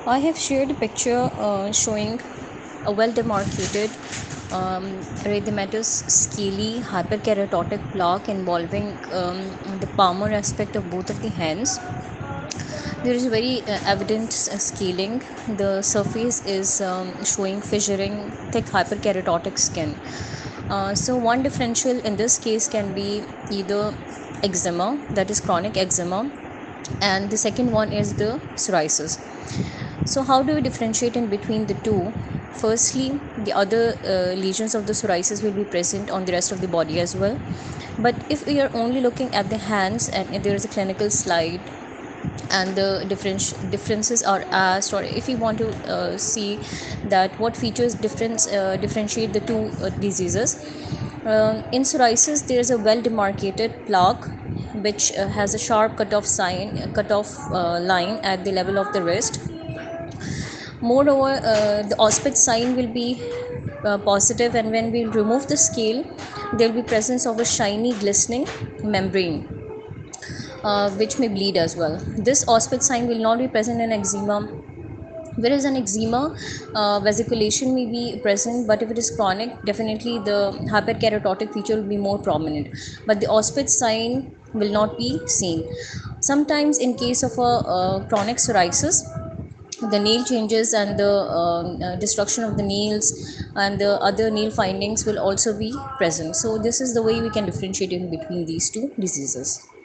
I have shared a picture showing a well demarcated erythematous scaly hyperkeratotic plaque involving the palmar aspect of both of the hands. There is very evident scaling. The surface is showing fissuring, thick hyperkeratotic skin. So one differential in this case can be either eczema, that is chronic eczema, and the second one is the psoriasis. So how do we differentiate in between the two? Firstly, the other lesions of the psoriasis will be present on the rest of the body as well. But if we are only looking at the hands and if there is a clinical slide and the differences are asked, or if we want to see that what features differentiate the two diseases, in psoriasis there is a well demarcated plaque which has a sharp cutoff line at the level of the wrist. Moreover, the auspect sign will be positive, and when we remove the scale, there will be presence of a shiny glistening membrane, which may bleed as well. This auspect sign will not be present in eczema, whereas an eczema vesiculation may be present, but if it is chronic, definitely the hyperkeratotic feature will be more prominent, but the auspect sign will not be seen. Sometimes in case of a chronic psoriasis, the nail changes and the destruction of the nails and the other nail findings will also be present. So this is the way we can differentiate in between these two diseases.